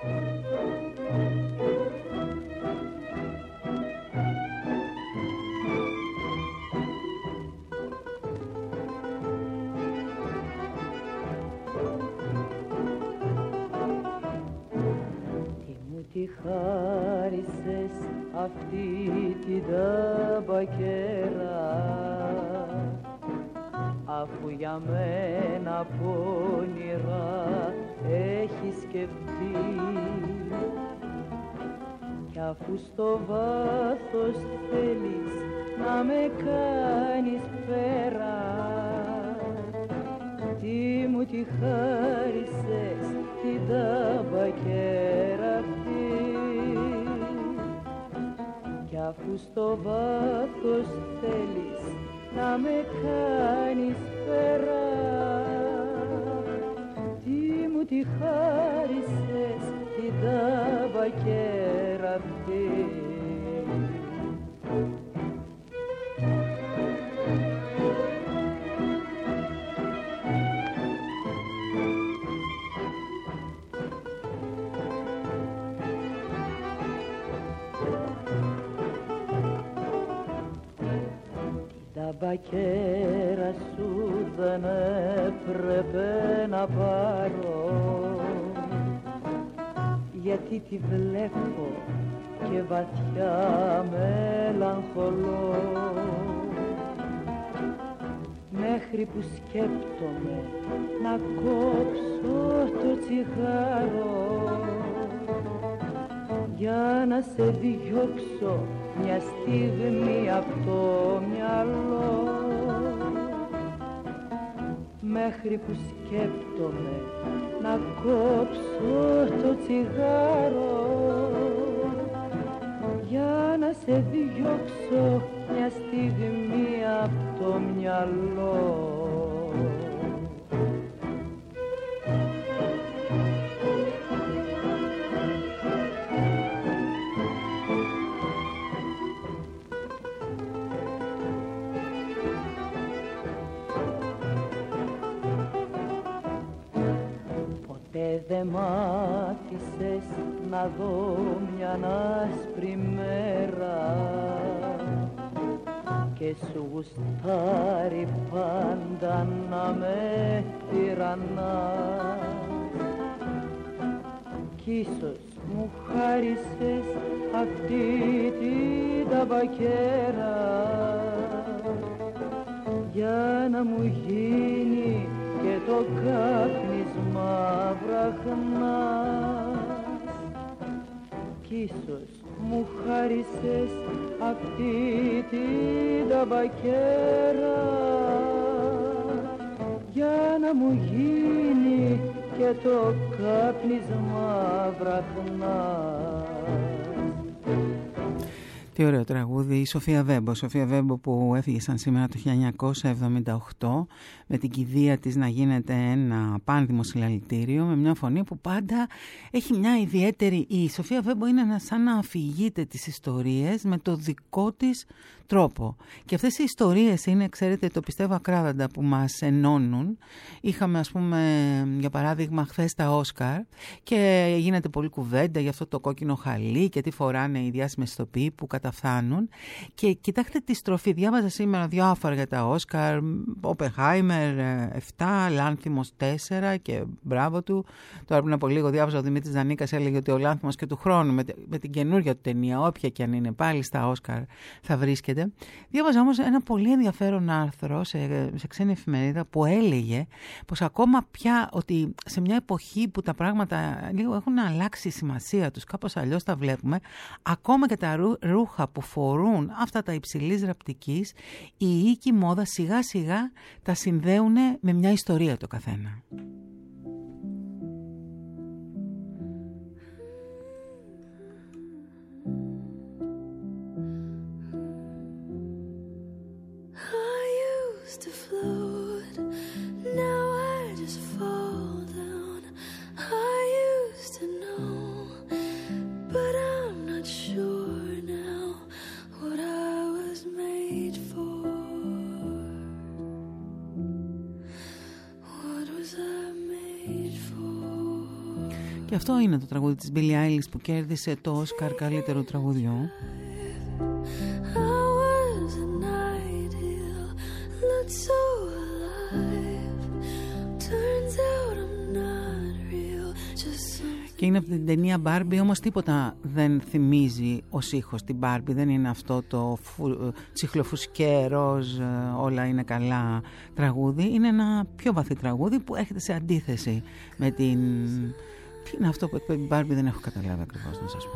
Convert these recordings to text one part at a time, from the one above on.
Τι χάρισες αυτή την ταμπακέρα, αφού για μένα πονηρά έχει σκεφτεί, κι αφού στο βάθος θέλεις να με κάνεις πέρα, τι μου τη χάρισες την ταμπακέρα αυτή, κι αφού στο βάθος θέλεις να με κάνεις πέρα, τι μου τη χάρισες την ταμπακέρα αυτή. Ταμπακέρα σου δεν έπρεπε να πάρω, γιατί τη βλέπω και βαθιά μελαγχολώ, μέχρι που σκέπτομαι να κόψω το τσιγάρο, για να σε διώξω μια στιγμή από το μυαλό, μέχρι που σκέπτομαι να κόψω το τσιγάρο, για να σε διώξω μια στιγμή από το μυαλό. Δε μ' άφησες να δω μια άσπρη μέρα και σου γουστάρει πάντα να με τυραννάς, κι ίσως μου χάρισες αυτή την ταμπακέρα για να μου γίνει και το κάπνισμα βραχνάς, κι ίσως μου χάρισες αυτή την ταμπακέρα για να μου γίνει και το κάπνισμα βραχνάς. Τι ωραίο τραγούδι, η Σοφία Βέμπο. Σοφία Βέμπο που έφυγε σαν σήμερα το 1978 με την κηδεία της να γίνεται ένα πάνδημο συλλαλητήριο, με μια φωνή που πάντα έχει μια ιδιαίτερη. Η Σοφία Βέμπο είναι σαν να αφηγείται τις ιστορίες με το δικό της τρόπο. Και αυτές οι ιστορίες είναι, ξέρετε, το πιστεύω ακράδαντα, που μας ενώνουν. Είχαμε, ας πούμε, για παράδειγμα, χθες τα Όσκαρ και γίνεται πολλή κουβέντα για αυτό το κόκκινο χαλί και τι φοράνε οι διάσημες ηθοποιοί που καταφθάνουν. Και κοιτάξτε τη στροφή. Διάβαζα σήμερα διάφορα για τα Όσκαρ. Οπενχάιμερ 7, Λάνθιμος 4 και μπράβο του. Τώρα πριν από λίγο διάβαζα ο Δημήτρης Δανίκας, έλεγε ότι ο Λάνθιμος και του χρόνου με την καινούργια του ταινία, όποια και αν είναι, πάλι στα Όσκαρ θα βρίσκεται. Διάβαζα όμως ένα πολύ ενδιαφέρον άρθρο σε ξένη εφημερίδα που έλεγε πως ακόμα πια ότι σε μια εποχή που τα πράγματα λίγο έχουν αλλάξει η σημασία τους, κάπως αλλιώς τα βλέπουμε, ακόμα και τα ρούχα που φορούν αυτά τα υψηλής ραπτικής, η οίκη μόδα σιγά σιγά τα συνδέουν με μια ιστορία το καθένα. To float, now I just fall down. I used to know, but I'm not sure now what I was made for. What was I made Και αυτό είναι το τραγούδι της Billie Eilish που κέρδισε το Όσκαρ καλύτερου τραγουδιού. Και είναι από την ταινία Barbie, όμως τίποτα δεν θυμίζει ως ήχος την Barbie. Δεν είναι αυτό το τσιχλοφουσκέ, ροζ, όλα είναι καλά τραγούδι. Είναι ένα πιο βαθύ τραγούδι που έρχεται σε αντίθεση με την... Τι είναι αυτό που εκπέμπει Barbie, δεν έχω καταλάβει ακριβώς να σας πω.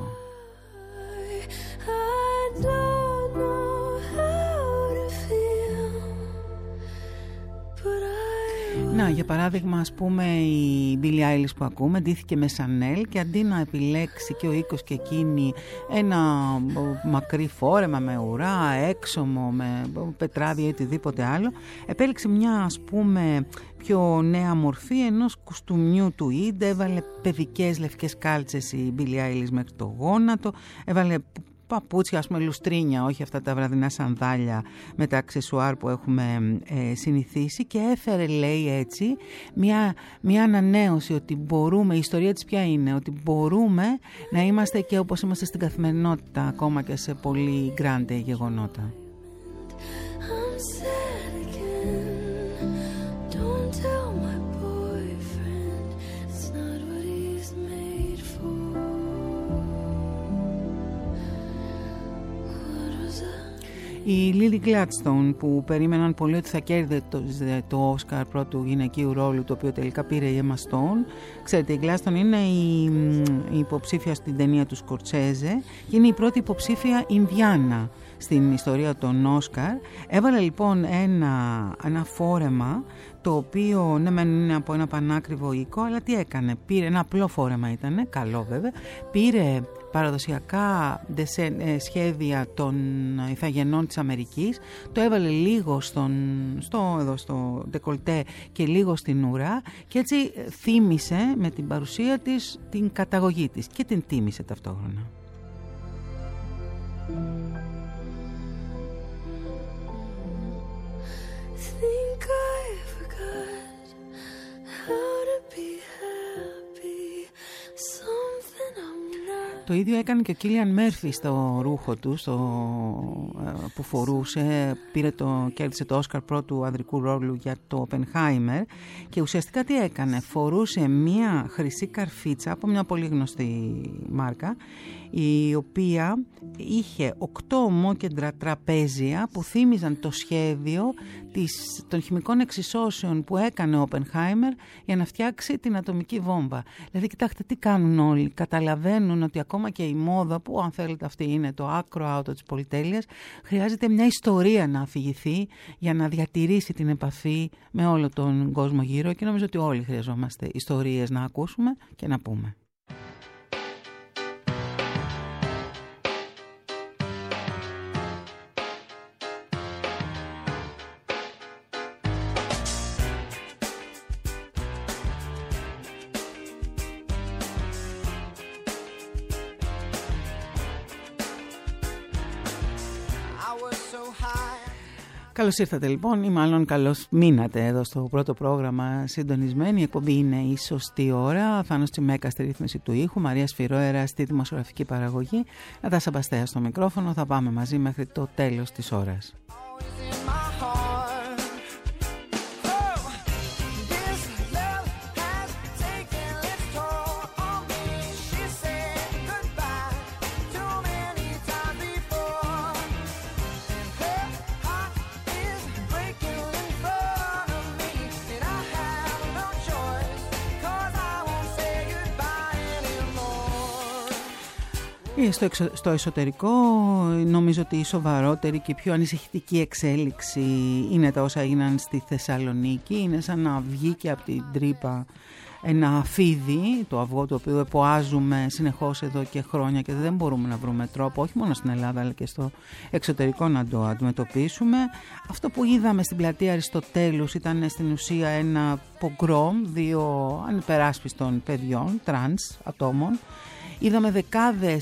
Να, για παράδειγμα, ας πούμε, η Billie Eilish που ακούμε ντύθηκε με Chanel και αντί να επιλέξει και ο οίκος και εκείνη ένα μακρύ φόρεμα με ουρά, έξωμο, με πετράδια ή οτιδήποτε άλλο, επέλεξε μια, ας πούμε, πιο νέα μορφή ενός κουστούμιου του Id, έβαλε παιδικές λευκές κάλτσες η Billie Eilish μέχρι το γόνατο, έβαλε παπούτσια, ας πούμε, λουστρίνια, όχι αυτά τα βραδινά σανδάλια με τα αξεσουάρ που έχουμε συνηθίσει, και έφερε, λέει έτσι, μια ανανέωση ότι μπορούμε, η ιστορία της ποια είναι, ότι μπορούμε να είμαστε και όπως είμαστε στην καθημερινότητα, ακόμα και σε πολύ γκράντε γεγονότα. Η Lily Gladstone, που περίμεναν πολύ ότι θα κέρδιζε το Όσκαρ πρώτου γυναικείου ρόλου, το οποίο τελικά πήρε η Emma Stone. Ξέρετε, η Gladstone είναι η υποψήφια στην ταινία του Σκορτσέζε και είναι η πρώτη υποψήφια Ινδιάνα στην ιστορία των Όσκαρ. Έβαλε λοιπόν ένα φόρεμα, το οποίο ναι μεν είναι από ένα πανάκριβο οίκο, αλλά τι έκανε, πήρε ένα απλό φόρεμα, ήταν καλό βέβαια, πήρε παραδοσιακά σχέδια των ηθαγενών της Αμερικής, το έβαλε λίγο στο ντεκολτέ και λίγο στην ουρά και έτσι θύμισε με την παρουσία της την καταγωγή της και την τίμησε ταυτόχρονα. Think I forgot how to be happy. Something I'm not. Το ίδιο έκανε και ο Κίλιαν Μέρφι στο ρούχο του που φορούσε, κέρδισε το Όσκαρ πρώτου ανδρικού ρόλου για το Oppenheimer και ουσιαστικά τι έκανε, φορούσε μία χρυσή καρφίτσα από μια πολύ γνωστή μάρκα, η οποία είχε 8 ομόκεντρα τραπέζια που θύμιζαν το σχέδιο των χημικών εξισώσεων που έκανε ο Oppenheimer για να φτιάξει την ατομική βόμβα. Δηλαδή, κοιτάξτε τι κάνουν όλοι. Καταλαβαίνουν ότι ακόμα και η μόδα, που αν θέλετε αυτή είναι το άκρο άουτο της πολυτέλειας, χρειάζεται μια ιστορία να αφηγηθεί για να διατηρήσει την επαφή με όλο τον κόσμο γύρω, και νομίζω ότι όλοι χρειαζόμαστε ιστορίες να ακούσουμε και να πούμε. Καλώς ήρθατε λοιπόν, ή μάλλον καλώς μείνατε εδώ στο πρώτο πρόγραμμα συντονισμένη. Η εκπομπή είναι η σωστή ώρα. Θάνος Τσιμέκα στη ρύθμιση του ήχου, Μαρία Σφυρόερα στη δημοσιογραφική παραγωγή, Νατάσα Μπαστέα στο μικρόφωνο. Θα πάμε μαζί μέχρι το τέλος της ώρας. Στο εσωτερικό νομίζω ότι η σοβαρότερη και η πιο ανησυχητική εξέλιξη είναι τα όσα έγιναν στη Θεσσαλονίκη. Είναι σαν να βγήκε από την τρύπα ένα φίδι, το αυγό το οποίο εποάζουμε συνεχώς εδώ και χρόνια και δεν μπορούμε να βρούμε τρόπο, όχι μόνο στην Ελλάδα αλλά και στο εξωτερικό, να το αντιμετωπίσουμε. Αυτό που είδαμε στην πλατεία Αριστοτέλους ήταν στην ουσία ένα πογκρόμ 2 ανυπεράσπιστων παιδιών, τρανς ατόμων, Είδαμε δεκάδες,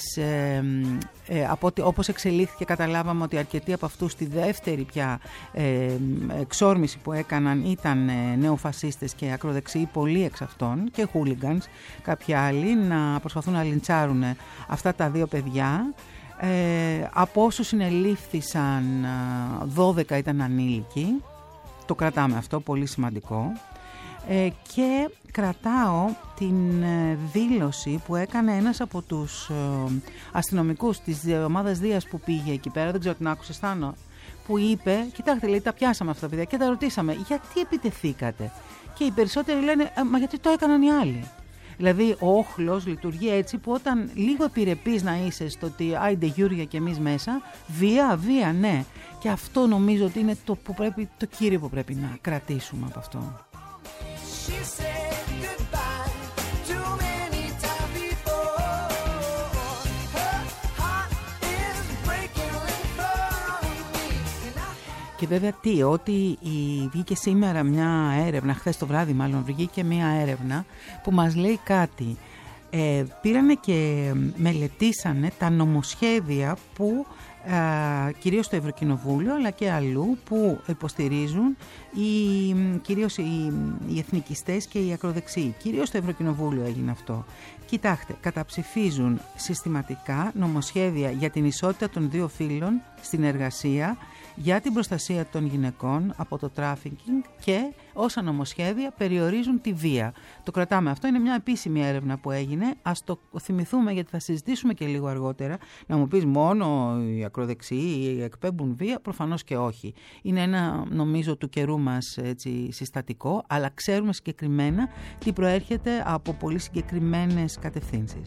όπως εξελίχθηκε καταλάβαμε ότι αρκετοί από αυτούς στη δεύτερη πια εξόρμηση που έκαναν ήταν νεοφασίστες και ακροδεξιοί, πολλοί εξ αυτών και χούλιγκανς, κάποιοι άλλοι να προσπαθούν να λιντσάρουν αυτά τα δύο παιδιά. Από όσους συνελήφθησαν 12 ήταν ανήλικοι, το κρατάμε αυτό, πολύ σημαντικό. Και κρατάω την δήλωση που έκανε ένας από τους αστυνομικούς της ομάδας Δίας που πήγε εκεί πέρα, δεν ξέρω την άκουσες Θάνο, που είπε, κοιτάξτε λέει, τα πιάσαμε αυτά τα παιδιά και τα ρωτήσαμε γιατί επιτεθήκατε, και οι περισσότεροι λένε μα γιατί το έκαναν οι άλλοι. Δηλαδή ο όχλος λειτουργεί έτσι που όταν λίγο επιρρεπείς να είσαι στο ότι άιντε Γιούρια και εμείς μέσα, βία ναι, και αυτό νομίζω ότι είναι το κύριο που πρέπει να κρατήσουμε από αυτό. Και βέβαια ότι βγήκε σήμερα μια έρευνα, χθες το βράδυ μάλλον βγήκε μια έρευνα που μας λέει κάτι. Πήρανε και μελετήσανε τα νομοσχέδια που κυρίως στο Ευρωκοινοβούλιο αλλά και αλλού που υποστηρίζουν κυρίως οι εθνικιστές και οι ακροδεξιοί. Κυρίως στο Ευρωκοινοβούλιο έγινε αυτό. Κοιτάξτε, καταψηφίζουν συστηματικά νομοσχέδια για την ισότητα των δύο φύλων στην εργασία, για την προστασία των γυναικών από το τράφικινγκ και όσα νομοσχέδια περιορίζουν τη βία. Το κρατάμε αυτό, είναι μια επίσημη έρευνα που έγινε, ας το θυμηθούμε γιατί θα συζητήσουμε και λίγο αργότερα. Να μου πεις μόνο οι ακροδεξιοί εκπέμπουν βία, προφανώς και όχι. Είναι ένα νομίζω του καιρού μας έτσι, συστατικό, αλλά ξέρουμε συγκεκριμένα τι προέρχεται από πολύ συγκεκριμένες κατευθύνσεις.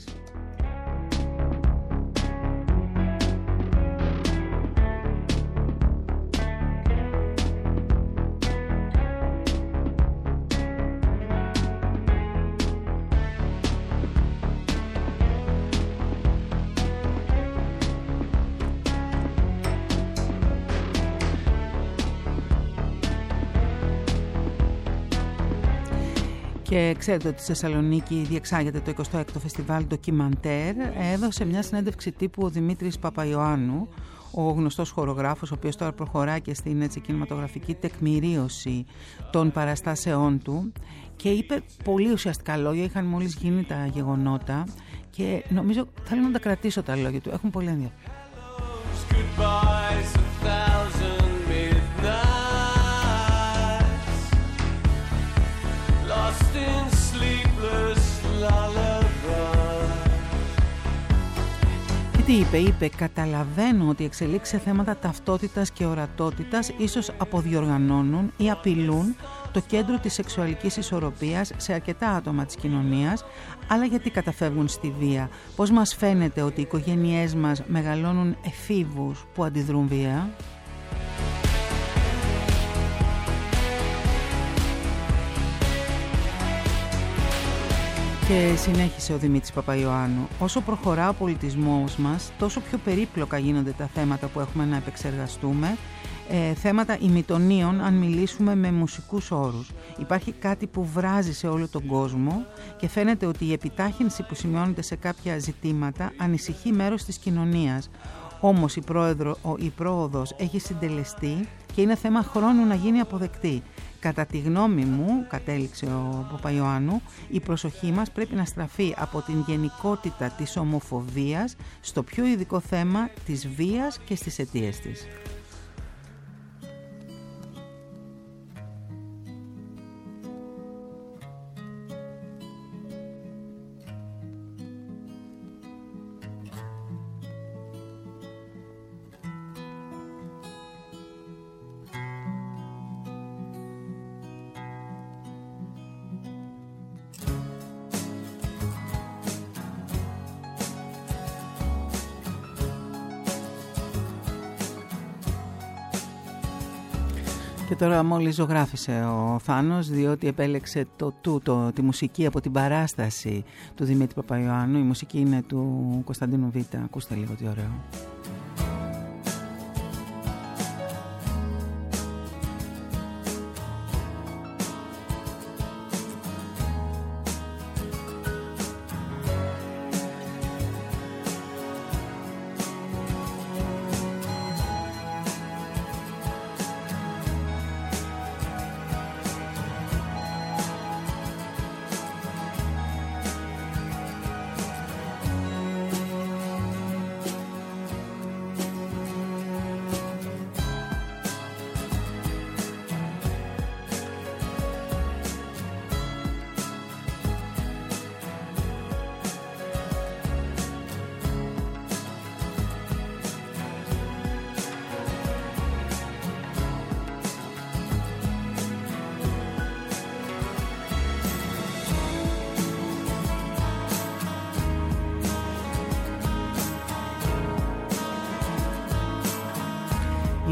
Και ξέρετε ότι στη Θεσσαλονίκη διεξάγεται το 26ο Φεστιβάλ Ντοκιμαντέρ. Έδωσε μια συνέντευξη τύπου ο Δημήτρης Παπαϊωάννου, ο γνωστός χορογράφος, ο οποίος τώρα προχωρά και στην έτσι, κινηματογραφική τεκμηρίωση των παραστάσεών του, και είπε πολύ ουσιαστικά λόγια. Είχαν μόλις γίνει τα γεγονότα και νομίζω θέλω να τα κρατήσω τα λόγια του, έχουν πολύ ενδιαφέρον. Τι είπε, καταλαβαίνω ότι οι εξελίξεις σε θέματα ταυτότητας και ορατότητας ίσως αποδιοργανώνουν ή απειλούν το κέντρο της σεξουαλικής ισορροπίας σε αρκετά άτομα της κοινωνίας, αλλά γιατί καταφεύγουν στη βία? Πώς μας φαίνεται ότι οι οικογένειές μας μεγαλώνουν εφήβους που αντιδρούν βία? Και συνέχισε ο Δημήτρης Παπαϊωάννου. Όσο προχωρά ο πολιτισμός μας, τόσο πιο περίπλοκα γίνονται τα θέματα που έχουμε να επεξεργαστούμε, θέματα ημιτονίων αν μιλήσουμε με μουσικούς όρους. Υπάρχει κάτι που βράζει σε όλο τον κόσμο και φαίνεται ότι η επιτάχυνση που σημειώνεται σε κάποια ζητήματα ανησυχεί μέρος της κοινωνίας. Όμως η πρόοδος έχει συντελεστεί και είναι θέμα χρόνου να γίνει αποδεκτή. Κατά τη γνώμη μου, κατέληξε ο Παπαϊωάννου, η προσοχή μας πρέπει να στραφεί από την γενικότητα της ομοφοβίας στο πιο ειδικό θέμα της βίας και στις αιτίες της. Και τώρα μόλις ζωγράφισε ο Θάνος, διότι επέλεξε τη μουσική από την παράσταση του Δημήτρη Παπαϊωάννου. Η μουσική είναι του Κωνσταντίνου Β. Ακούστε λίγο τι ωραίο.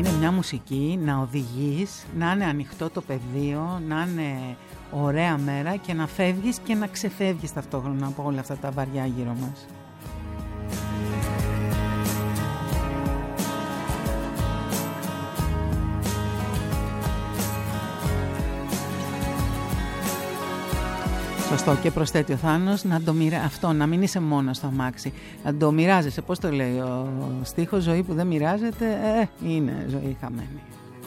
είναι μια μουσική να οδηγείς, να είναι ανοιχτό το πεδίο, να είναι ωραία μέρα και να φεύγεις και να ξεφεύγεις ταυτόχρονα από όλα αυτά τα βαριά γύρω μας. Σωστό, και προσθέτει ο Θάνος αυτό, να μην είσαι μόνος στο αμάξι, να το μοιράζεσαι. Πώς το λέει ο στίχος, ζωή που δεν μοιράζεται είναι ζωή χαμένη.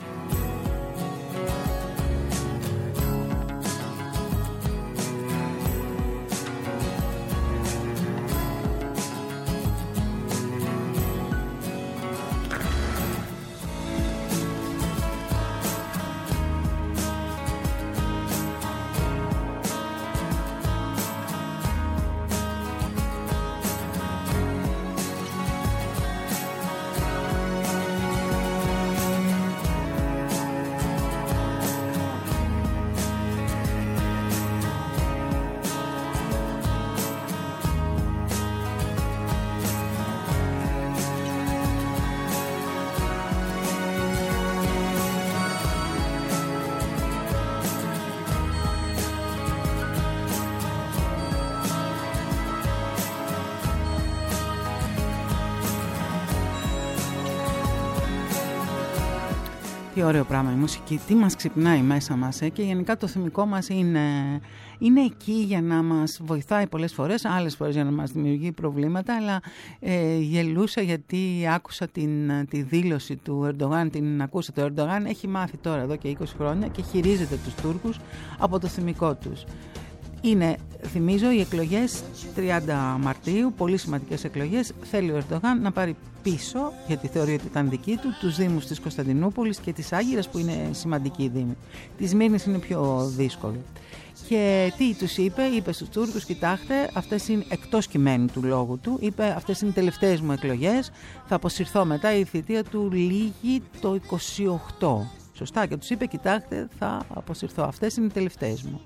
Τι ωραίο πράγμα η μουσική, τι μας ξυπνάει μέσα μας και γενικά το θυμικό μας είναι εκεί για να μας βοηθάει πολλές φορές, άλλες φορές για να μας δημιουργεί προβλήματα, αλλά γελούσα γιατί άκουσα τη δήλωση του Ερντογάν, την ακούσα. Το Ερντογάν έχει μάθει τώρα εδώ και 20 χρόνια και χειρίζεται τους Τούρκους από το θυμικό τους. Είναι, θυμίζω, οι εκλογές 30 Μαρτίου, πολύ σημαντικές εκλογές. Θέλει ο Ερντογάν να πάρει πίσω, γιατί θεωρεί ότι ήταν δική του, τους δήμους της Κωνσταντινούπολης και της Άγκυρας, που είναι σημαντική δήμη. Της Μύρνης είναι πιο δύσκολο. Και τι τους είπε στους Τούρκους, κοιτάξτε, αυτές είναι εκτός κειμένου του λόγου του, είπε αυτές είναι οι τελευταίες μου εκλογές, θα αποσυρθώ μετά, η θητεία του λήγει το 28. Σωστά, και τους είπε, κοιτάξτε, θα αποσυρθώ, αυτές είναι οι τελευταίες μου.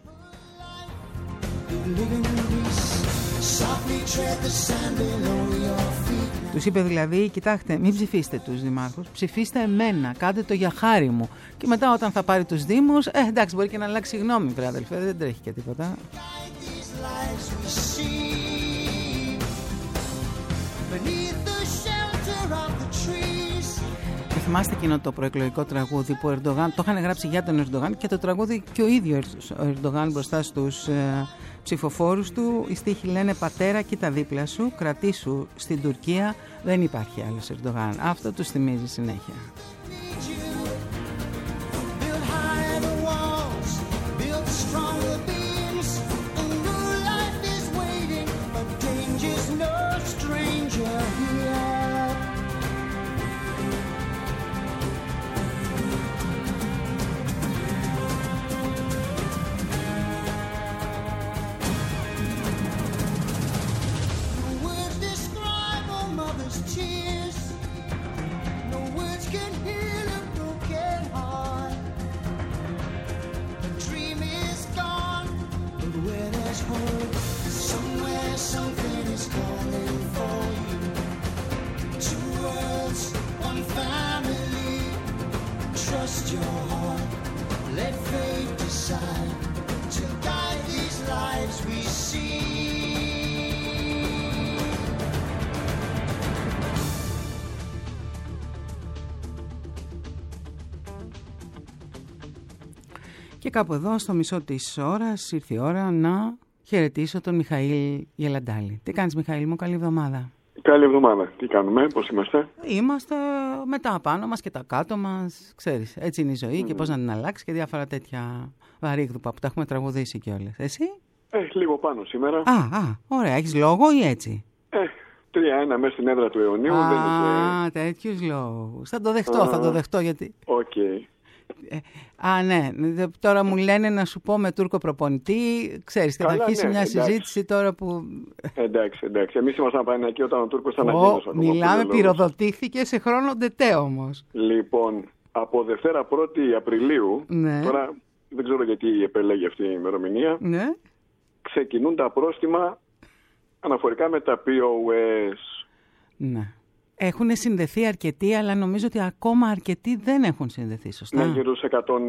Τους είπε δηλαδή, κοιτάξτε, μην ψηφίστε τους δημάρχους, ψηφίστε εμένα, κάντε το για χάρη μου. Και μετά όταν θα πάρει τους δήμους, εντάξει, μπορεί και να αλλάξει γνώμη, βρε αδελφέ, δεν τρέχει και τίποτα. Θυμάστε εκείνο το προεκλογικό τραγούδι που ο Ερντογάν, το είχαν γράψει για τον Ερντογάν και το τραγούδι και ο ίδιος ο Ερντογάν μπροστά στους ψηφοφόρους του. Οι στίχοι λένε, πατέρα κοίτα δίπλα σου, κρατήσου στην Τουρκία, δεν υπάρχει άλλος Ερντογάν. Αυτό τους θυμίζει συνέχεια. Και κάπου εδώ στο μισό της ώρας ήρθε η ώρα να χαιρετήσω τον Μιχαήλ Γελαντάλη. Τι κάνεις, Μιχαήλ μου, καλή εβδομάδα. Καλή εβδομάδα. Τι κάνουμε, πώς είμαστε? Είμαστε με τα πάνω μας και τα κάτω μας. Ξέρεις, έτσι είναι η ζωή και πώς να την αλλάξει και διάφορα τέτοια βαρύγδουπα που τα έχουμε τραγουδήσει κιόλας. Εσύ? Λίγο πάνω σήμερα. Ωραία. Έχεις λόγο ή έτσι? 3-1 μέσα στην έδρα του Αιωνίου. Τέτοιους λόγους. Θα το δεχτώ γιατί... Οκ. Ναι. Τώρα μου λένε να σου πω με Τούρκο προπονητή. Ξέρεις, και θα αρχίσει μια συζήτηση τώρα που... Εντάξει. Εμείς ήμασταν Παναθηναϊκοί όταν ο Τούρκος ήταν Αγγίνος. Μιλάμε, πυροδοτήθηκε σε χρόνο ντετέ όμως. Λοιπόν, από Δευτέρα 1η Απριλίου, τώρα δεν ξέρω γιατί επέλεγε αυτή η ημερομηνία, ξεκινούν τα πρόστιμα αναφορικά με τα POS. Ναι. Έχουν συνδεθεί αρκετοί, αλλά νομίζω ότι ακόμα αρκετοί δεν έχουν συνδεθεί, σωστά? Ναι, γύρω σε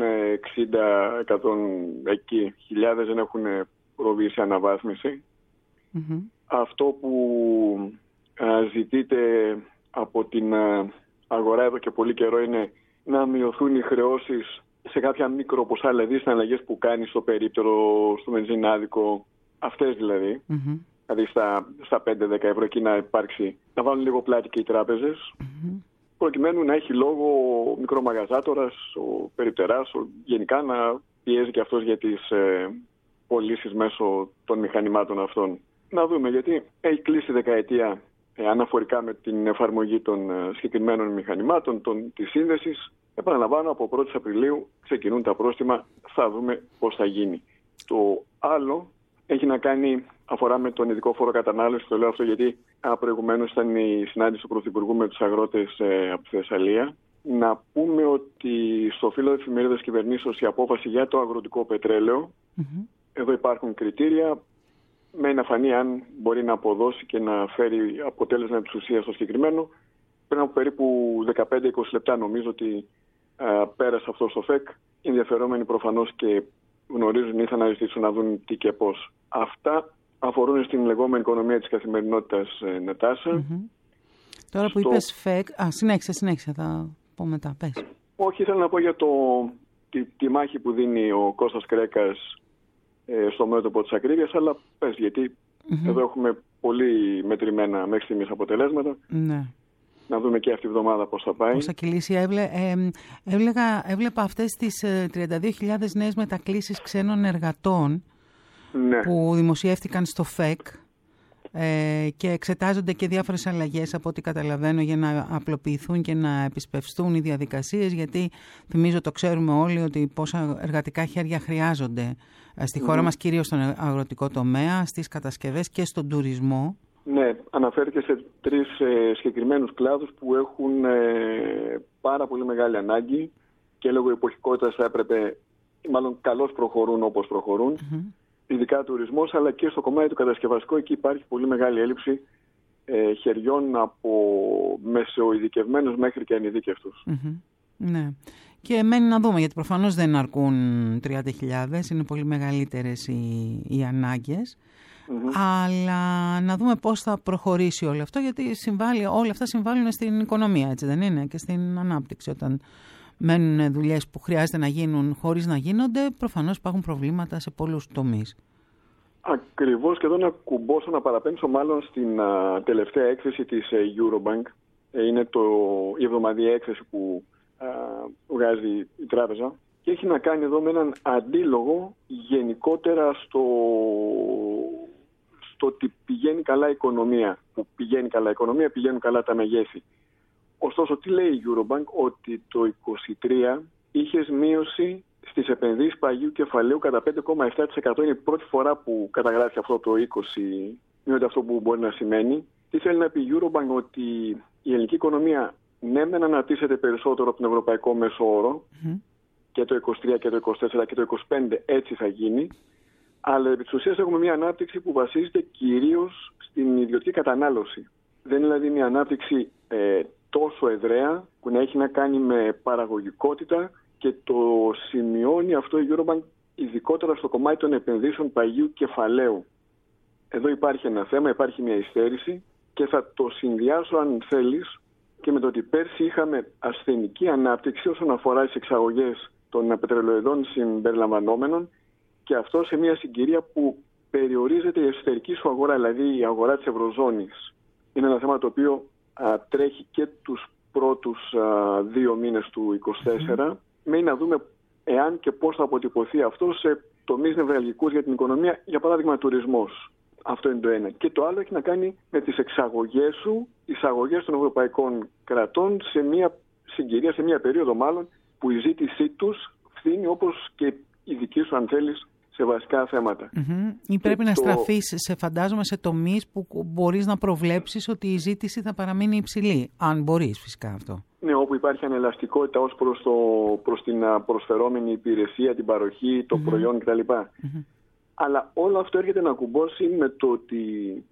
160.000 δεν έχουν προβεί σε αναβάθμιση. Αυτό που ζητείται από την αγορά εδώ και πολύ καιρό είναι να μειωθούν οι χρεώσεις σε κάποια μικροποσά, δηλαδή στις αλλαγές που κάνει στο περίπτερο, στο βενζινάδικο, αυτές δηλαδή. Δηλαδή στα 5-10 ευρώ εκεί να υπάρξει, να βάλουν λίγο πλάτη και οι τράπεζες, προκειμένου να έχει λόγο ο μικρομαγαζάτορας, ο περιπτεράς, γενικά να πιέζει και αυτός για τις πωλήσεις μέσω των μηχανημάτων αυτών. Να δούμε, γιατί έχει κλείσει δεκαετία αναφορικά με την εφαρμογή των συγκεκριμένων μηχανημάτων, της σύνδεσης. Επαναλαμβάνω, από 1η Απριλίου ξεκινούν τα πρόστιμα, θα δούμε πώς θα γίνει. Το άλλο έχει να κάνει, αφορά με τον ειδικό φόρο κατανάλωσης. Το λέω αυτό γιατί προηγουμένως ήταν η συνάντηση του Πρωθυπουργού με τους αγρότες από τη Θεσσαλία. Να πούμε ότι στο φύλλο εφημερίδας κυβερνήσεως η απόφαση για το αγροτικό πετρέλαιο, εδώ υπάρχουν κριτήρια, μένει να φανεί αν μπορεί να αποδώσει και να φέρει αποτέλεσμα της ουσίας στο συγκεκριμένο. Πριν από περίπου 15-20 λεπτά νομίζω ότι πέρασε αυτό στο ΦΕΚ. Οι ενδιαφερόμενοι προφανώς και γνωρίζουν, ήθελαν να ζητήσουν να δουν τι και πώς. Αυτά αφορούν στην λεγόμενη οικονομία της καθημερινότητας, Νατάσα. Τώρα που είπες ΦΕΚ, συνέχισε, θα πω μετά, πες. Όχι, ήθελα να πω για τη μάχη που δίνει ο Κώστας Κρέκας στο μέτωπο της ακρίβειας, αλλά πες γιατί εδώ έχουμε πολύ μετρημένα μέχρι στιγμής αποτελέσματα. Ναι. Να δούμε και αυτή τη βδομάδα πώς θα πάει. Πώς θα κυλήσει. Έβλεπα αυτές τις 32.000 νέες μετακλήσεις ξένων εργατών, ναι, που δημοσιεύτηκαν στο ΦΕΚ και εξετάζονται και διάφορες αλλαγές από ό,τι καταλαβαίνω για να απλοποιηθούν και να επισπευστούν οι διαδικασίες, γιατί θυμίζω, το ξέρουμε όλοι, ότι πόσα εργατικά χέρια χρειάζονται στη χώρα μας, κυρίως στον αγροτικό τομέα, στις κατασκευές και στον τουρισμό. Ναι, αναφέρθηκε σε 3 συγκεκριμένους κλάδους που έχουν πάρα πολύ μεγάλη ανάγκη και λόγω εποχικότητας θα έπρεπε, μάλλον καλώς προχωρούν όπως προχωρούν. Ειδικά τουρισμός, αλλά και στο κομμάτι του κατασκευαστικό, εκεί υπάρχει πολύ μεγάλη έλλειψη χεριών από μεσοειδικευμένους μέχρι και ανειδίκευτους. Ναι. Και μένει να δούμε, γιατί προφανώς δεν αρκούν 30.000, είναι πολύ μεγαλύτερες οι ανάγκες. Αλλά να δούμε πώς θα προχωρήσει όλο αυτό, γιατί όλα αυτά συμβάλλουν στην οικονομία, έτσι δεν είναι, και στην ανάπτυξη. Όταν μένουν δουλειές που χρειάζεται να γίνουν χωρίς να γίνονται, προφανώς υπάρχουν προβλήματα σε πολλούς τομείς. Ακριβώς, και εδώ να κουμπώσω, να παραπέμψω μάλλον στην τελευταία έκθεση της Eurobank. Είναι η εβδομαδιαία έκθεση που βγάζει η τράπεζα και έχει να κάνει εδώ με έναν αντίλογο γενικότερα στο ότι πηγαίνει καλά η οικονομία. Που πηγαίνει καλά η οικονομία, πηγαίνουν καλά τα μεγέθη. Ωστόσο, τι λέει η Eurobank? Ότι το 2023 είχες μείωση στις επενδύσεις παγίου κεφαλαίου κατά 5,7%. Είναι η πρώτη φορά που καταγράφει αυτό το 20, μειώνεται αυτό που μπορεί να σημαίνει. Τι θέλει να πει η Eurobank? Ότι η ελληνική οικονομία ναι μεν αναπτύσσεται περισσότερο από τον ευρωπαϊκό μέσο όρο, και το 23 και το 24 και το 25 έτσι θα γίνει, αλλά επί της ουσίας έχουμε μια ανάπτυξη που βασίζεται κυρίως στην ιδιωτική κατανάλωση. Δεν είναι δηλαδή μια ανάπτυξη τόσο εδραία που να έχει να κάνει με παραγωγικότητα, και το σημειώνει αυτό η Eurobank ειδικότερα στο κομμάτι των επενδύσεων παγίου κεφαλαίου. Εδώ υπάρχει ένα θέμα, υπάρχει μια υστέρηση, και θα το συνδυάσω, αν θέλεις, και με το ότι πέρσι είχαμε ασθενική ανάπτυξη όσον αφορά τις εξαγωγές των πετρελοειδών συμπεριλαμβανόμενων, και αυτό σε μια συγκυρία που περιορίζεται η εσωτερική σου αγορά, δηλαδή η αγορά της Ευρωζώνης. Είναι ένα θέμα το οποίο τρέχει και τους πρώτους 2 μήνες του 2024. Μένει να δούμε εάν και πώς θα αποτυπωθεί αυτό σε τομείς νευραλγικούς για την οικονομία, για παράδειγμα τουρισμός. Αυτό είναι το ένα. Και το άλλο έχει να κάνει με τις εξαγωγές σου, εισαγωγές των ευρωπαϊκών κρατών σε μια συγκυρία, σε μια περίοδο μάλλον, που η ζήτησή τους φθήνει, όπως και η δική σου, αν θέλεις, σε βασικά θέματα. Ή πρέπει να στραφείς, φαντάζομαι, σε τομείς που μπορείς να προβλέψεις ότι η ζήτηση θα παραμείνει υψηλή. Αν μπορείς, φυσικά, αυτό. Ναι, όπου υπάρχει ανελαστικότητα ως προς την προσφερόμενη υπηρεσία, την παροχή, το προϊόν κτλ. Αλλά όλο αυτό έρχεται να κουμπώσει με το ότι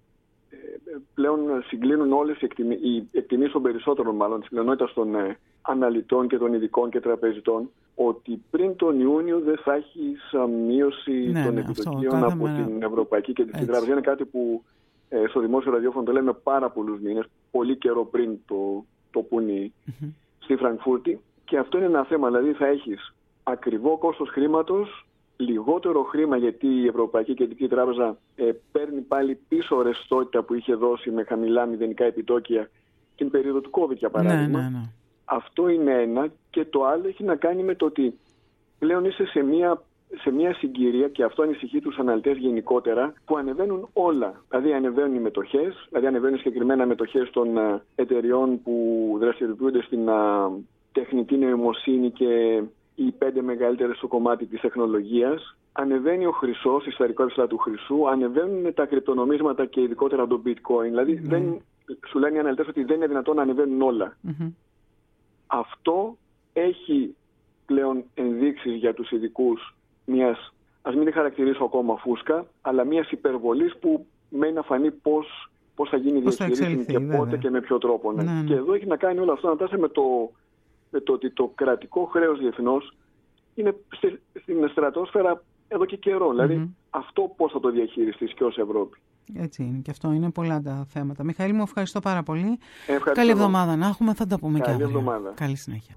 πλέον συγκλίνουν όλες οι εκτιμήσεις των περισσότερων, μάλλον της πλειονότητας των αναλυτών και των ειδικών και τραπεζιτών, ότι πριν τον Ιούνιο δεν θα έχει μείωση των επιτοκίων από την Ευρωπαϊκή Κεντρική Τράπεζα. Είναι κάτι που στο δημόσιο ραδιόφωνο το λέμε πάρα πολλούς μήνες, πολύ καιρό πριν το πούνε στη Φραγκφούρτη. Και αυτό είναι ένα θέμα, δηλαδή θα έχεις ακριβό κόστος χρήματος, λιγότερο χρήμα γιατί η Ευρωπαϊκή Κεντρική Τράπεζα παίρνει πάλι πίσω ρευστότητα που είχε δώσει με χαμηλά μηδενικά επιτόκια την περίοδο του COVID, για παράδειγμα. Ναι. Αυτό είναι ένα. Και το άλλο έχει να κάνει με το ότι πλέον είσαι σε μια συγκυρία, και αυτό ανησυχεί τους αναλυτές γενικότερα, που ανεβαίνουν όλα. Δηλαδή ανεβαίνουν οι μετοχές, δηλαδή ανεβαίνουν συγκεκριμένα μετοχές των εταιριών που δραστηριοποιούνται στην τεχνητή νοημοσύνη και οι 5 μεγαλύτερες στο κομμάτι της τεχνολογίας. Ανεβαίνει ο χρυσός, η ιστορικό έψιλα του χρυσού, ανεβαίνουν τα κρυπτονομίσματα και ειδικότερα το bitcoin. Δηλαδή σου λένε οι αναλυτές ότι δεν είναι δυνατόν να ανεβαίνουν όλα. Αυτό έχει πλέον ενδείξεις για τους ειδικούς μιας, ας μην τη χαρακτηρίσω ακόμα φούσκα, αλλά μιας υπερβολής που μένει να φανεί πώς θα γίνει η διαχείριση και πότε και με ποιο τρόπο. Ναι. Και εδώ έχει να κάνει όλο αυτό, Νατάσα, με το ότι το κρατικό χρέος διεθνώς είναι στην στρατόσφαιρα εδώ και καιρό. Δηλαδή αυτό πώς θα το διαχειριστείς και ως Ευρώπη. Έτσι είναι, και αυτό είναι πολλά τα θέματα. Μιχαήλ, μου ευχαριστώ πάρα πολύ. Καλή εβδομάδα να έχουμε, θα τα πούμε και αύριο. Εβδομάδα. Καλή συνέχεια.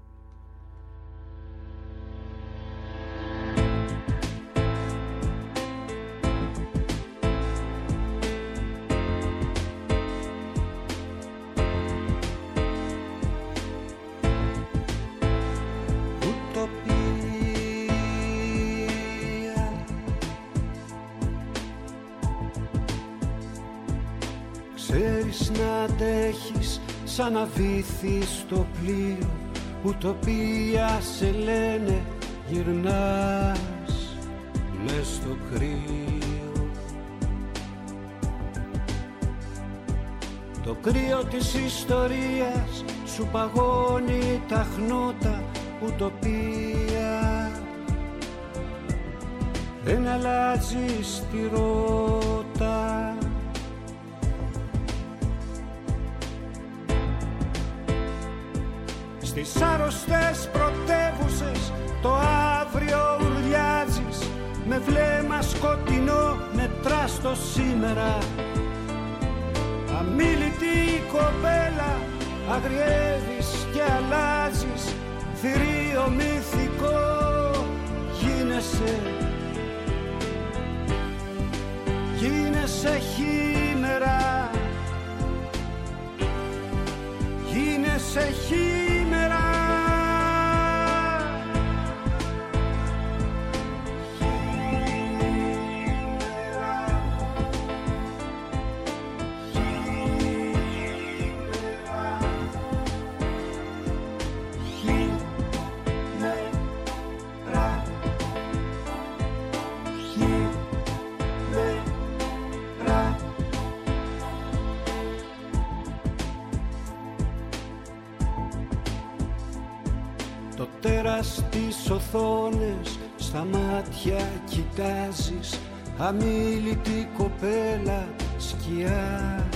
Ξέρεις να αντέχεις σαν να βύθεις στο πλοίο, ουτοπία σε λένε, γυρνάς μες στο κρύο. Το κρύο της ιστορίας σου παγώνει τα χνότα, ουτοπία δεν αλλάζεις τη ρότα. Στις άρρωστες πρωτεύουσες το αύριο ουρλιάζεις, με βλέμμα σκοτεινό μετράς το σήμερα. Αμίλητη κοπέλα αγριεύεις και αλλάζεις, θηρίο μυθικό γίνεσαι. Γίνεσαι χήμερα, γίνεσαι χήμερα. Το τέρας τις οθόνες στα μάτια κοιτάζεις, αμίλητη κοπέλα σκιά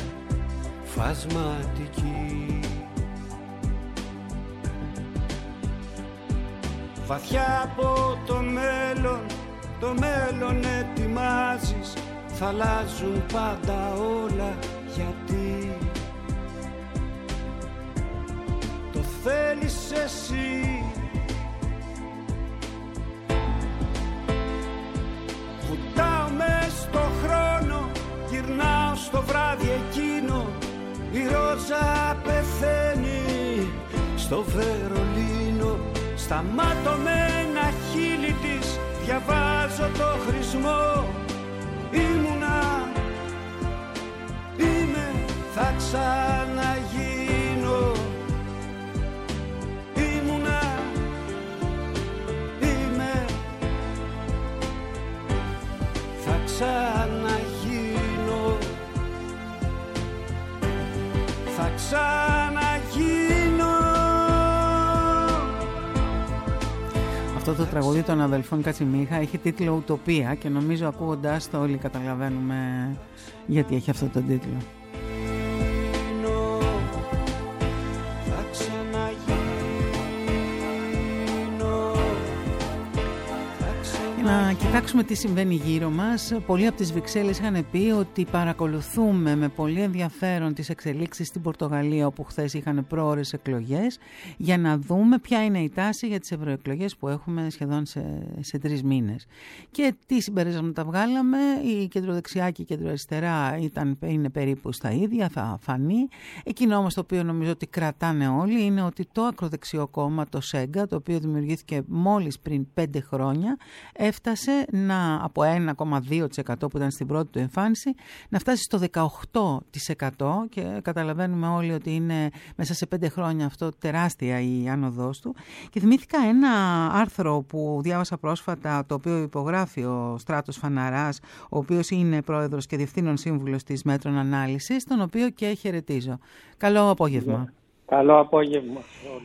φασματική. Βαθιά από το μέλλον ετοιμάζεις, θα αλλάζουν πάντα όλα γιατί το θέλεις εσύ. Βουτάω μες στο χρόνο, γυρνάω στο βράδυ εκείνο, η ρόζα πεθαίνει στο Βερολίνο. Σταμάτω με ένα χείλη της, διαβάζω το χρησμό. Είμαι, θα ξαναγίνω. Θα ξαναγίνω. Θα ξαναγίνω. Αυτό το τραγούδι των αδελφών Κατσιμίχα έχει τίτλο Ουτοπία και νομίζω ακούγοντάς το όλοι καταλαβαίνουμε γιατί έχει αυτό τον τίτλο. κοιτάξουμε τι συμβαίνει γύρω μας. Πολλοί από τις Βρυξέλλες είχαν πει ότι παρακολουθούμε με πολύ ενδιαφέρον τις εξελίξεις στην Πορτογαλία, όπου χθες είχαν πρόωρες εκλογές, για να δούμε ποια είναι η τάση για τις ευρωεκλογές που έχουμε σχεδόν σε 3 μήνες. Και τι συμπεράσματα βγάλαμε? Η κεντροδεξιά και η κεντροαριστερά είναι περίπου στα ίδια, θα φανεί. Εκείνο όμως το οποίο νομίζω ότι κρατάνε όλοι είναι ότι το ακροδεξιό κόμμα, το ΣΕΓΚΑ, το οποίο δημιουργήθηκε μόλις πριν 5 χρόνια, έφτασε από 1,2% που ήταν στην πρώτη του εμφάνιση να φτάσει στο 18%, και καταλαβαίνουμε όλοι ότι είναι μέσα σε 5 χρόνια αυτό τεράστια η άνοδός του. Και θυμήθηκα ένα άρθρο που διάβασα πρόσφατα, το οποίο υπογράφει ο Στράτος Φαναράς, ο οποίος είναι πρόεδρος και διευθύνων σύμβουλος της Μέτρων Ανάλυσης, τον οποίο και χαιρετίζω. Καλό απόγευμα. Καλό απόγευμα.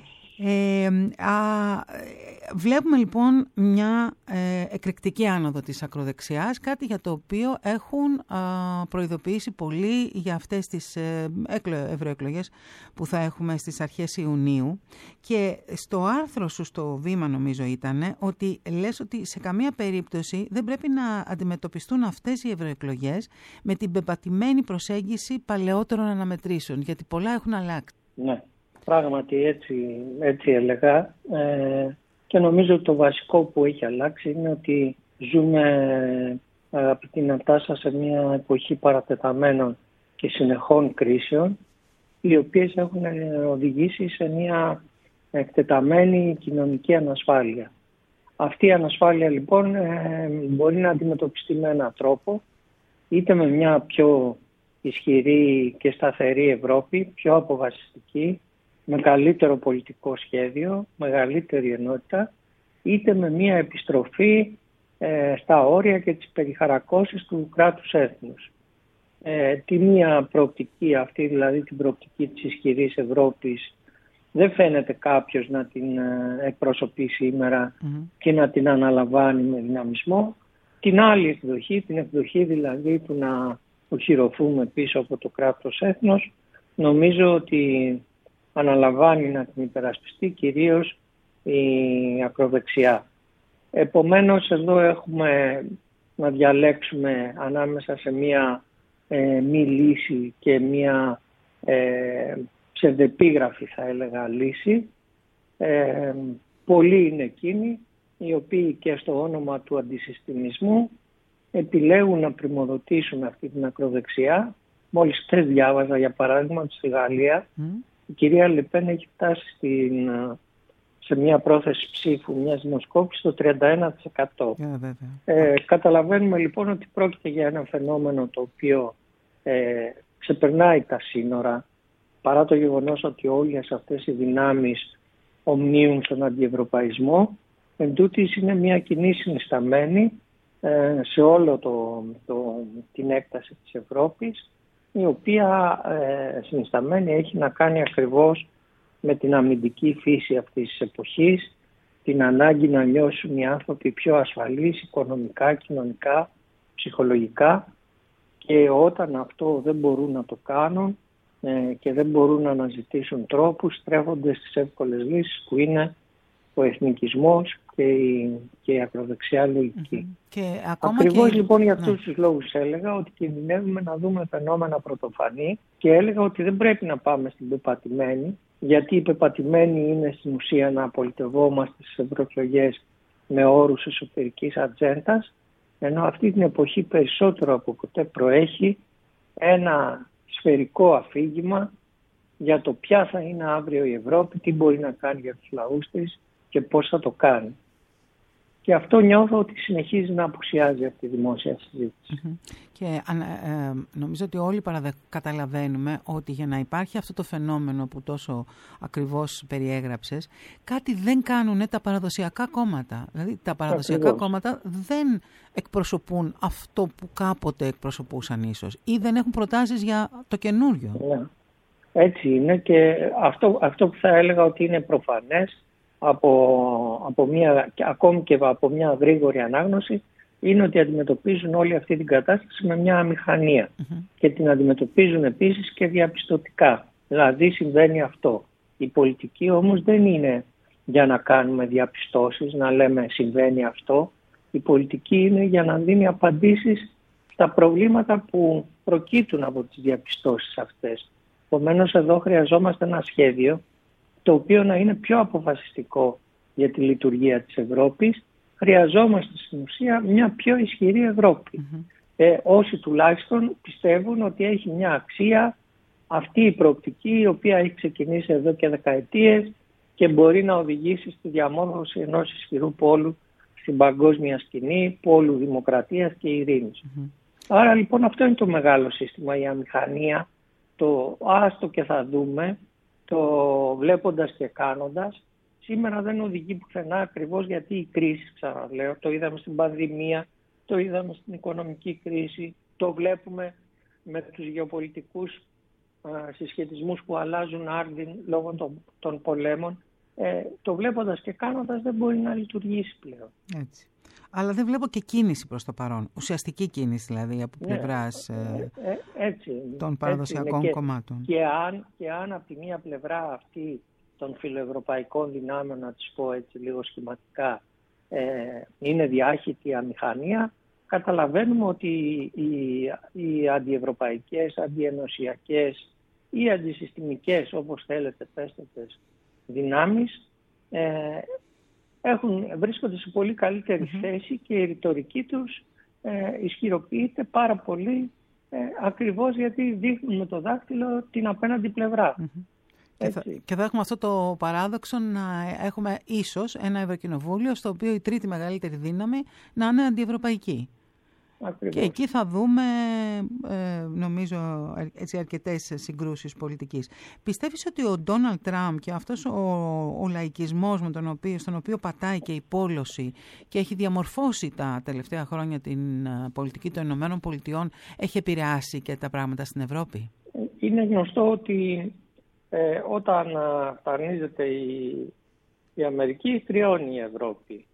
Βλέπουμε λοιπόν μια εκρηκτική άνοδο της ακροδεξιάς, κάτι για το οποίο έχουν προειδοποιήσει πολλοί για αυτές τις ευρωεκλογές που θα έχουμε στις αρχές Ιουνίου. Και στο άρθρο σου στο Βήμα, νομίζω ήταν, ότι λες ότι σε καμία περίπτωση δεν πρέπει να αντιμετωπιστούν αυτές οι ευρωεκλογές με την πεπατημένη προσέγγιση παλαιότερων αναμετρήσεων, γιατί πολλά έχουν αλλάξει. Ναι. Πράγματι έτσι έλεγα, και νομίζω ότι το βασικό που έχει αλλάξει είναι ότι ζούμε, αγαπητή Νατάσα, σε μια εποχή παρατεταμένων και συνεχών κρίσεων, οι οποίες έχουν οδηγήσει σε μια εκτεταμένη κοινωνική ανασφάλεια. Αυτή η ανασφάλεια λοιπόν μπορεί να αντιμετωπιστεί με έναν τρόπο, είτε με μια πιο ισχυρή και σταθερή Ευρώπη, πιο αποφασιστική, με καλύτερο πολιτικό σχέδιο, μεγαλύτερη ενότητα, είτε με μια επιστροφή στα όρια και τις περιχαρακώσεις του κράτους έθνους. Τη μία προοπτική αυτή, δηλαδή την προοπτική της ισχυρής Ευρώπης, δεν φαίνεται κάποιος να την εκπροσωπεί σήμερα και να την αναλαμβάνει με δυναμισμό. Την άλλη εκδοχή, την εκδοχή δηλαδή του να οχυρωθούμε πίσω από το κράτος έθνος, νομίζω ότι αναλαμβάνει να την υπερασπιστεί κυρίως η ακροδεξιά. Επομένως εδώ έχουμε να διαλέξουμε ανάμεσα σε μία μη λύση και μία ψευδεπίγραφη, θα έλεγα, λύση. Πολλοί είναι εκείνοι οι οποίοι και στο όνομα του αντισυστημισμού επιλέγουν να πρημοδοτήσουν αυτή την ακροδεξιά. Μόλις χθες διάβαζα, για παράδειγμα, στη Γαλλία, η κυρία Λεπέν έχει φτάσει σε μια πρόθεση ψήφου μιας δημοσκόπησης στο 31%. Καταλαβαίνουμε λοιπόν ότι πρόκειται για ένα φαινόμενο το οποίο ξεπερνάει τα σύνορα, παρά το γεγονός ότι όλες αυτές οι δυνάμεις ομνίουν στον αντιευρωπαϊσμό. Εν τούτης είναι μια κοινή συνισταμένη σε όλο την έκταση της Ευρώπης, η οποία συνισταμένη έχει να κάνει ακριβώς με την αμυντική φύση αυτής της εποχής, την ανάγκη να νιώσουν οι άνθρωποι πιο ασφαλείς οικονομικά, κοινωνικά, ψυχολογικά, και όταν αυτό δεν μπορούν να το κάνουν και δεν μπορούν να αναζητήσουν τρόπους, στρέφονται στις εύκολες λύσεις που είναι ο εθνικισμός και η ακροδεξιά λογική. Ακριβώς λοιπόν για αυτούς τους λόγους έλεγα ότι κινδυνεύουμε να δούμε φαινόμενα πρωτοφανή, και έλεγα ότι δεν πρέπει να πάμε στην πεπατημένη, γιατί η πεπατημένη είναι στην ουσία να απολυτευόμαστε στις ευρωεκλογές με όρους εσωτερικής ατζέντας, ενώ αυτή την εποχή περισσότερο από ποτέ προέχει ένα σφαιρικό αφήγημα για το ποια θα είναι αύριο η Ευρώπη, τι μπορεί να κάνει για τους λαούς της και πώς θα το κάνει. Και αυτό νιώθω ότι συνεχίζει να απουσιάζει αυτή η δημόσια συζήτηση. Και νομίζω ότι όλοι καταλαβαίνουμε ότι για να υπάρχει αυτό το φαινόμενο που τόσο ακριβώς περιέγραψες, κάτι δεν κάνουν τα παραδοσιακά κόμματα. Δηλαδή τα παραδοσιακά κόμματα δεν εκπροσωπούν αυτό που κάποτε εκπροσωπούσαν ίσως, ή δεν έχουν προτάσεις για το καινούριο. Ναι. Έτσι είναι, και αυτό που θα έλεγα ότι είναι προφανές ακόμη και από μια γρήγορη ανάγνωση, είναι ότι αντιμετωπίζουν όλη αυτή την κατάσταση με μια αμηχανία και την αντιμετωπίζουν επίσης και διαπιστωτικά. Δηλαδή συμβαίνει αυτό. Η πολιτική όμως δεν είναι για να κάνουμε διαπιστώσεις, να λέμε συμβαίνει αυτό. Η πολιτική είναι για να δίνει απαντήσεις στα προβλήματα που προκύπτουν από τις διαπιστώσεις αυτές. Επομένως, εδώ χρειαζόμαστε ένα σχέδιο το οποίο να είναι πιο αποφασιστικό για τη λειτουργία της Ευρώπης. Χρειαζόμαστε στην ουσία μια πιο ισχυρή Ευρώπη. Όσοι τουλάχιστον πιστεύουν ότι έχει μια αξία αυτή η προοπτική, η οποία έχει ξεκινήσει εδώ και δεκαετίες και μπορεί να οδηγήσει στη διαμόρφωση ενός ισχυρού πόλου στην παγκόσμια σκηνή, πόλου δημοκρατίας και ειρήνης. Άρα λοιπόν αυτό είναι το μεγάλο σύστημα, η αμηχανία, το άστο και θα δούμε, το βλέποντας και κάνοντας. Σήμερα δεν οδηγεί πουθενά, ακριβώς γιατί η κρίση, ξαναλέω, το είδαμε στην πανδημία, το είδαμε στην οικονομική κρίση, το βλέπουμε με τους γεωπολιτικούς συσχετισμούς που αλλάζουν άρδιν λόγω των πολέμων. Το βλέποντας και κάνοντας δεν μπορεί να λειτουργήσει πλέον. Έτσι. Αλλά δεν βλέπω και κίνηση προς το παρόν, ουσιαστική κίνηση δηλαδή από πλευράς των παραδοσιακών κομμάτων. Και αν από τη μία πλευρά αυτή των φιλοευρωπαϊκών δυνάμεων, να τις πω έτσι λίγο σχηματικά, είναι διάχυτη αμηχανία, καταλαβαίνουμε ότι οι αντιευρωπαϊκές, αντιενωσιακές ή αντισυστημικές, όπως θέλετε πέστετες, δυνάμεις βρίσκονται σε πολύ καλύτερη θέση και η ρητορική τους ισχυροποιείται πάρα πολύ, ακριβώς γιατί δείχνουν με το δάχτυλο την απέναντι πλευρά. Και θα έχουμε αυτό το παράδοξο να έχουμε ίσως ένα Ευρωκοινοβούλιο στο οποίο η τρίτη μεγαλύτερη δύναμη να είναι αντιευρωπαϊκή. Ακριβώς. Και εκεί θα δούμε, νομίζω, αρκετές συγκρούσεις πολιτικής. Πιστεύεις ότι ο Ντόναλντ Τραμπ και αυτός ο λαϊκισμός στον οποίο πατάει και η πόλωση και έχει διαμορφώσει τα τελευταία χρόνια την πολιτική των Ηνωμένων Πολιτειών έχει επηρεάσει και τα πράγματα στην Ευρώπη? Είναι γνωστό ότι όταν ταρνίζεται η Αμερική, χρειώνει η Ευρώπη.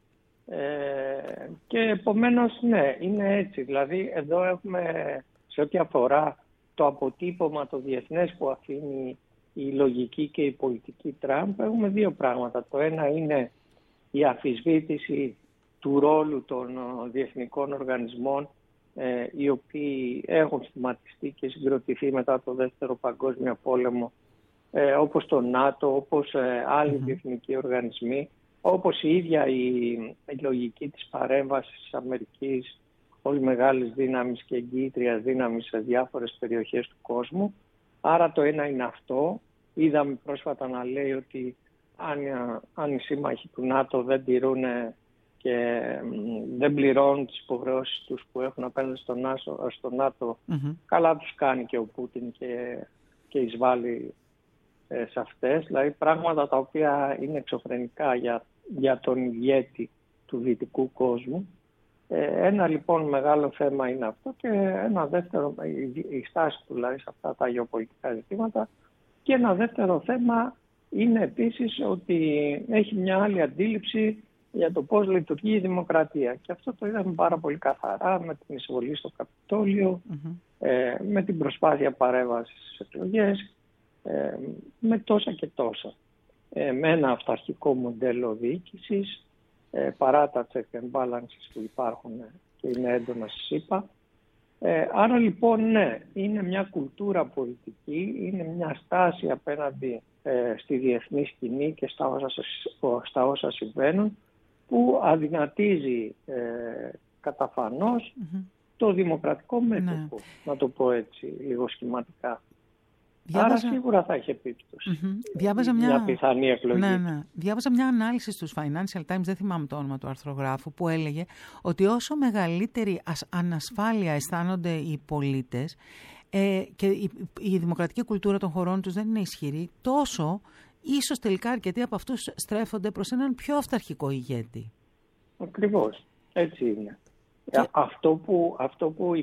Και επομένως, ναι, είναι έτσι. Δηλαδή, εδώ έχουμε, σε ό,τι αφορά το αποτύπωμα το διεθνές που αφήνει η λογική και η πολιτική Τραμπ, έχουμε δύο πράγματα. Το ένα είναι η αμφισβήτηση του ρόλου των διεθνικών οργανισμών, οι οποίοι έχουν σχηματιστεί και συγκροτηθεί μετά το Δεύτερο Παγκόσμιο Πόλεμο, όπως το ΝΑΤΟ, όπως άλλοι διεθνικοί οργανισμοί, όπως η ίδια η λογική της παρέμβασης της Αμερικής ως μεγάλης δύναμης και εγγυήτριας δύναμης σε διάφορες περιοχές του κόσμου. Άρα το ένα είναι αυτό. Είδαμε πρόσφατα να λέει ότι αν οι σύμμαχοι του ΝΑΤΟ δεν τηρούν και δεν πληρώνουν τις υποχρεώσεις τους που έχουν απέναντι στο ΝΑΤΟ, καλά τους κάνει και ο Πούτιν και εισβάλλει σε αυτές. Δηλαδή πράγματα τα οποία είναι εξωφρενικά για τον ηγέτη του δυτικού κόσμου. Ένα λοιπόν μεγάλο θέμα είναι αυτό και ένα δεύτερο, η στάση του δηλαδή σε αυτά τα γεωπολιτικά ζητήματα, και ένα δεύτερο θέμα είναι επίσης ότι έχει μια άλλη αντίληψη για το πώς λειτουργεί η δημοκρατία. Και αυτό το είδαμε πάρα πολύ καθαρά με την εισβολή στο Καπιτόλιο, με την προσπάθεια παρέμβασης στις εκλογές, με τόσα και τόσα. Με ένα αυταρχικό μοντέλο διοίκησης, παρά τα check and balances που υπάρχουν και είναι έντονα στη ΣΥΠΑ. Άρα λοιπόν ναι, είναι μια κουλτούρα πολιτική, είναι μια στάση απέναντι στη διεθνή σκηνή και στα όσα συμβαίνουν, που αδυνατίζει καταφανώς το δημοκρατικό μέτωπο, να το πω έτσι λίγο σχηματικά. Άρα σίγουρα θα έχει επίπτωση. Διάβαζα μια πιθανή εκλογή. Διάβαζα μια ανάλυση στους Financial Times, δεν θυμάμαι το όνομα του αρθρογράφου, που έλεγε ότι όσο μεγαλύτερη ανασφάλεια αισθάνονται οι πολίτες και η δημοκρατική κουλτούρα των χωρών τους δεν είναι ισχυρή, τόσο ίσως τελικά αρκετοί από αυτούς στρέφονται προς έναν πιο αυταρχικό ηγέτη. Ακριβώς. Έτσι είναι. Αυτό που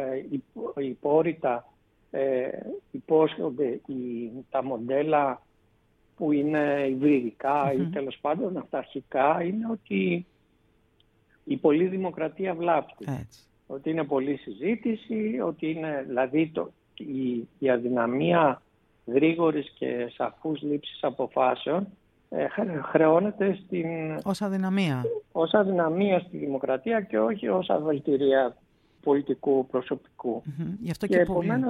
υπόρρητα υπόσχονται τα μοντέλα που είναι υβριδικά ή τέλος πάντων αυταρχικά, είναι ότι η πολλή δημοκρατία βλάπτει. Έτσι. Ότι είναι πολλή συζήτηση, ότι είναι δηλαδή η αδυναμία γρήγορης και σαφούς λήψης αποφάσεων χρεώνεται ως αδυναμία στη δημοκρατία και όχι ως αβελτηρία πολιτικού προσωπικού. Γι' αυτό και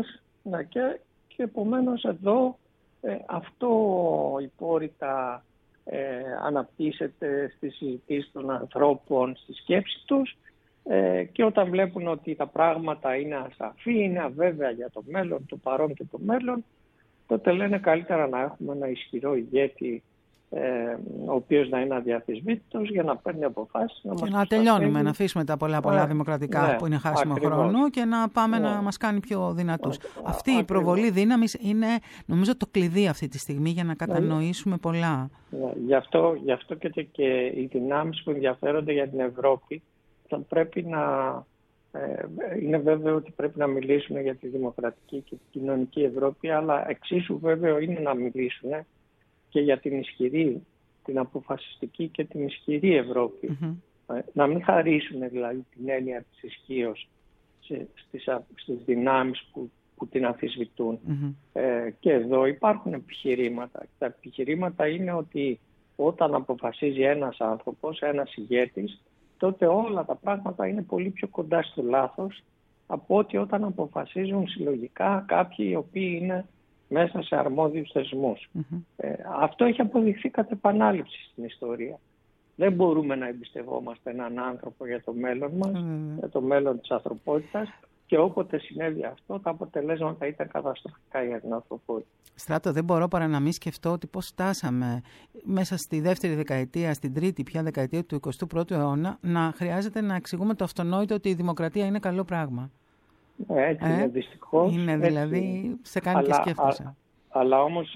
επομένως εδώ αυτό υπόρρητα αναπτύσσεται στις συζητήσεις των ανθρώπων, στη σκέψη τους, και όταν βλέπουν ότι τα πράγματα είναι ασαφή, είναι αβέβαια για το μέλλον, το παρόν και το μέλλον, τότε λένε καλύτερα να έχουμε ένα ισχυρό ηγέτη, ο οποίος να είναι αδιαφυσβήτητος για να παίρνει αποφάσεις. Και να τελειώνουμε, να αφήσουμε τα πολλά δημοκρατικά που είναι χάσιμο χρόνο και να πάμε να μας κάνει πιο δυνατούς. Αυτή η προβολή δύναμης είναι, νομίζω, το κλειδί αυτή τη στιγμή για να κατανοήσουμε πολλά. Γι' αυτό και οι δυνάμεις που ενδιαφέρονται για την Ευρώπη θα πρέπει να... είναι βέβαιο ότι πρέπει να μιλήσουν για τη δημοκρατική και την κοινωνική Ευρώπη, αλλά εξίσου βέβαιο είναι να μιλήσουν και για την ισχυρή, την αποφασιστική και την ισχυρή Ευρώπη. Να μην χαρίσουν δηλαδή την έννοια της ισχύως στις δυνάμεις που την αμφισβητούν. Και εδώ υπάρχουν επιχειρήματα. Τα επιχειρήματα είναι ότι όταν αποφασίζει ένας άνθρωπος, ένας ηγέτης, τότε όλα τα πράγματα είναι πολύ πιο κοντά στο λάθος από ότι όταν αποφασίζουν συλλογικά κάποιοι οι οποίοι είναι μέσα σε αρμόδιους θεσμούς. Αυτό έχει αποδειχθεί κατ' επανάληψη στην ιστορία. Δεν μπορούμε να εμπιστευόμαστε έναν άνθρωπο για το μέλλον μας, για το μέλλον της ανθρωπότητας, και όποτε συνέβη αυτό, τα αποτελέσματα ήταν καταστροφικά για την ανθρωπότητα. Στράτο, δεν μπορώ παρά να μην σκεφτώ ότι πώς φτάσαμε μέσα στη δεύτερη δεκαετία, στην τρίτη πια δεκαετία του 21ου αιώνα, να χρειάζεται να εξηγούμε το αυτονόητο ότι η δημοκρατία είναι καλό πράγμα. Έτσι είναι, δυστυχώς. Είναι δηλαδή, σε κάνει και σκέφτεσαι. Αλλά όμως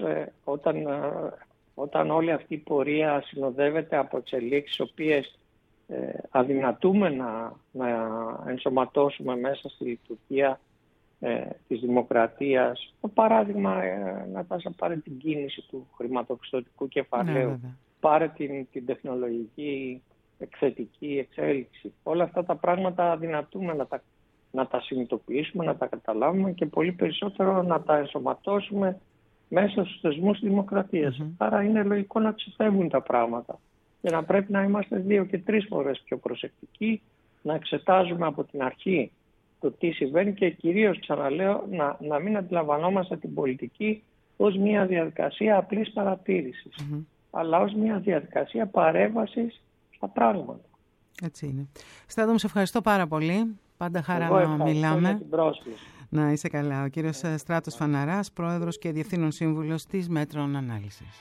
όταν όλη αυτή η πορεία συνοδεύεται από εξελίξεις οποίες αδυνατούμε να ενσωματώσουμε μέσα στη λειτουργία της δημοκρατίας. Το παράδειγμα, Νατάσα, πάρε την κίνηση του χρηματοπιστωτικού κεφαλαίου, πάρε την τεχνολογική εκθετική εξέλιξη. Όλα αυτά τα πράγματα αδυνατούμε να τα συνειδητοποιήσουμε, να τα καταλάβουμε και πολύ περισσότερο να τα ενσωματώσουμε μέσα στους θεσμούς της δημοκρατίας. Άρα είναι λογικό να ξεφεύγουν τα πράγματα και να πρέπει να είμαστε 2 και 3 φορές πιο προσεκτικοί, να εξετάζουμε από την αρχή το τι συμβαίνει και κυρίως, ξαναλέω, να μην αντιλαμβανόμαστε την πολιτική ως μια διαδικασία απλής παρατήρησης, αλλά ως μια διαδικασία παρέμβασης στα πράγματα. Έτσι είναι. Στράτο, μου σε ευχαριστώ πάρα πολύ. Πάντα χαρά να μιλάμε. Για την πρόσκληση. Να είσαι καλά. Ο κύριος Στράτος Φαναράς, πρόεδρος και διευθύνων σύμβουλος της Μέτρων Ανάλυσης.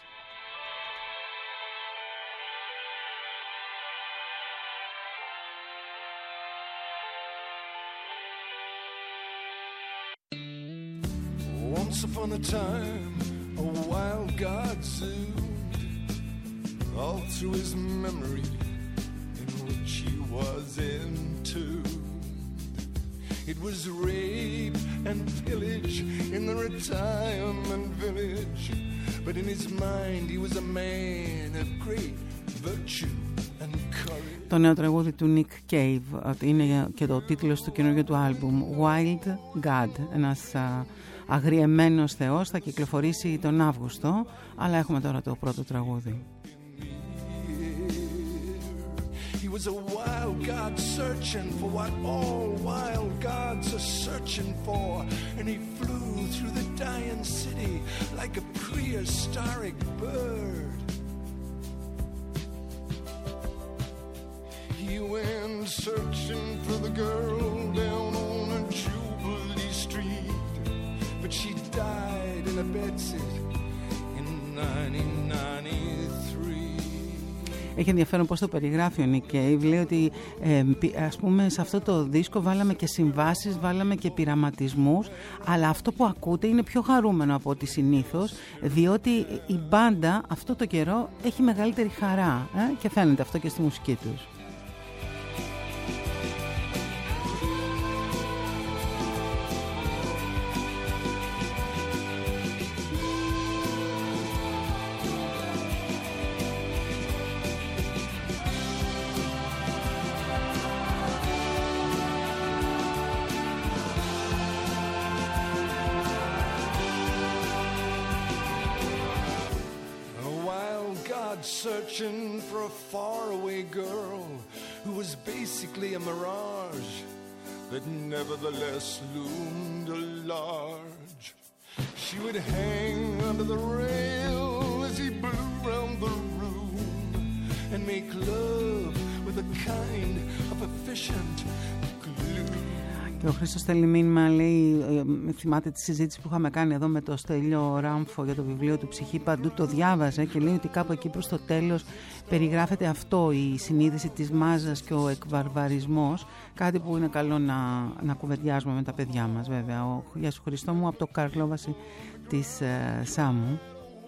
Once upon a time, a wild god zoomed all through his memory, in which he was entombed. It was rape and pillage in the retirement village, but in his mind he was a man of great virtue and courage. Το νέο τραγούδι του Nick Cave είναι και το τίτλος του καινούργιου του άλμπουμ, Wild God, ένας αγριεμένος θεός, θα κυκλοφορήσει τον Αύγουστο, αλλά έχουμε τώρα το πρώτο τραγούδι. He was a wild god searching for what all wild gods are searching for, and he flew through the dying city like a prehistoric bird. He went searching for the girl down on a Jubilee Street, but she died in a bedsit in 1993. Έχει ενδιαφέρον πώς το περιγράφει ο Nick Cave. Λέει ότι ας πούμε σε αυτό το δίσκο βάλαμε και συμβάσεις, βάλαμε και πειραματισμούς, αλλά αυτό που ακούτε είναι πιο χαρούμενο από ό,τι συνήθως, διότι η μπάντα αυτό το καιρό έχει μεγαλύτερη χαρά και φαίνεται αυτό και στη μουσική τους. searching for a faraway girl who was basically a mirage that nevertheless loomed large. She would hang under the rail as he blew round the room and make love with a kind of efficient glue. Και ο Χρήστος στέλνει μήνυμα, λέει, θυμάται τη συζήτηση που είχαμε κάνει εδώ με το Στέλιο Ράμφο για το βιβλίο του «Ψυχή παντού», το διάβαζε και λέει ότι κάπου εκεί προς το τέλος περιγράφεται αυτό, η συνείδηση της μάζας και ο εκβαρβαρισμός, κάτι που είναι καλό να κουβεντιάζουμε με τα παιδιά μας βέβαια. Γεια σου Χριστό μου, από το Καρλόβαση της Σάμου.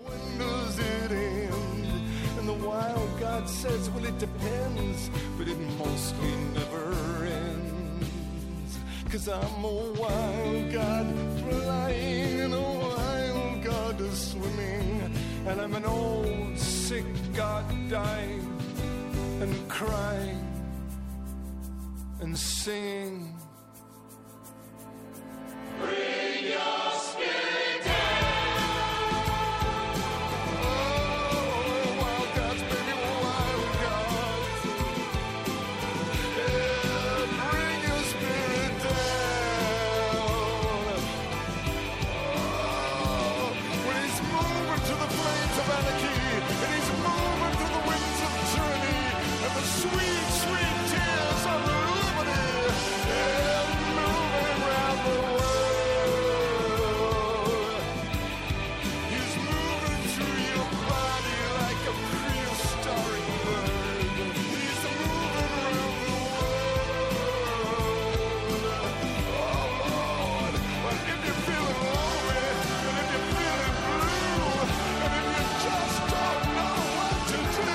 Cause I'm a wild god flying and a wild god swimming, and I'm an old sick god dying and crying and singing. Bring your spirit down. Oh, wild gods, baby, wild gods. Yeah, bring your spirit down. Oh, when he's moving to the flames of anarchy, and he's moving to the winds of tyranny, and the sweet, sweet tears of liberty, yeah, moving around the world. He's moving through your body like a prehistoric bird. He's moving around the world. Oh Lord, but if you're feeling lonely, and if you're feeling blue, and if you just don't know what to do,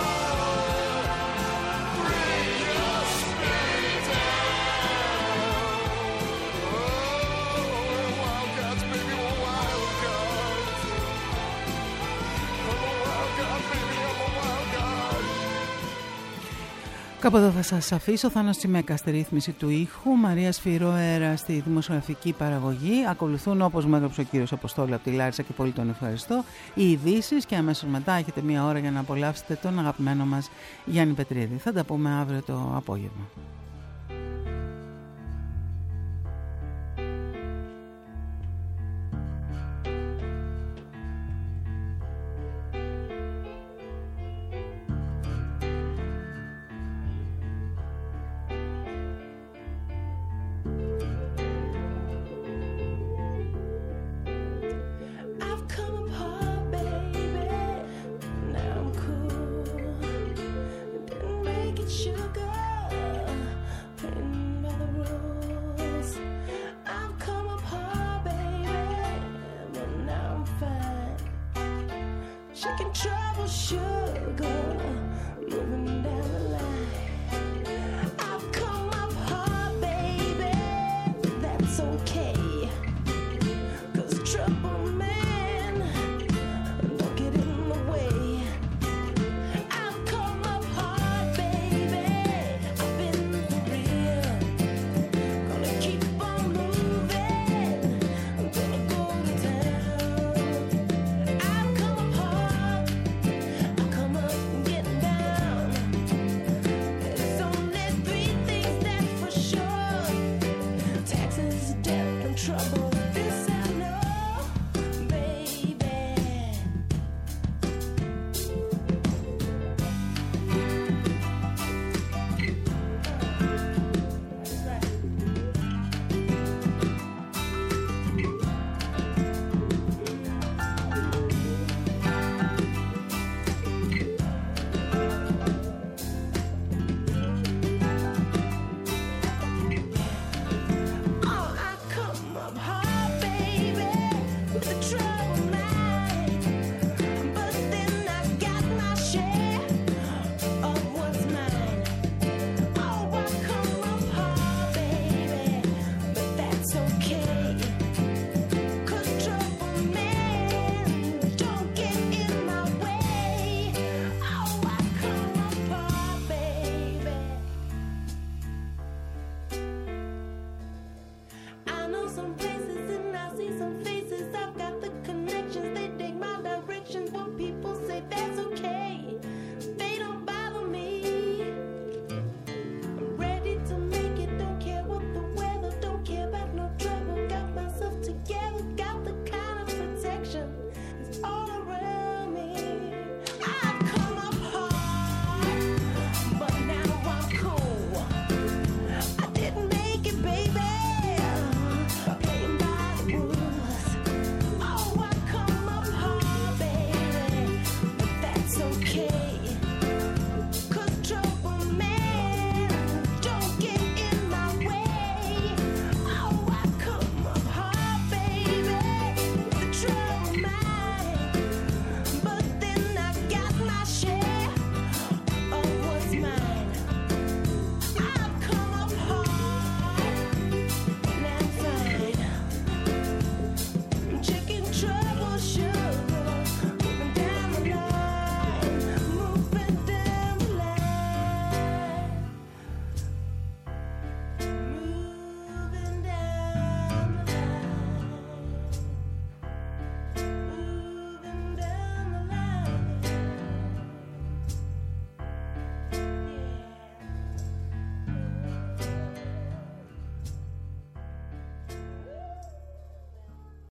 bring your spirit down. Oh, wild gods, baby, wild gods. I'm a wild god, baby, I'm a wild god. Κάπου εδώ θα σας αφήσω. Θάνος Τσιμέκα στη ρύθμιση του ήχου, Μαρία Σφυρόερα στη δημοσιογραφική παραγωγή. Ακολουθούν, όπως μου έγραψε ο κύριος Αποστόλου από τη Λάρισα και πολύ τον ευχαριστώ, οι ειδήσεις και αμέσως μετά έχετε μία ώρα για να απολαύσετε τον αγαπημένο μας Γιάννη Πετρίδη. Θα τα πούμε αύριο το απόγευμα. I've come apart, baby. Now I'm cool. Didn't make it sugar. Playing by the rules. I've come apart, baby. But now I'm fine. Shaking trouble, sugar. Moving down the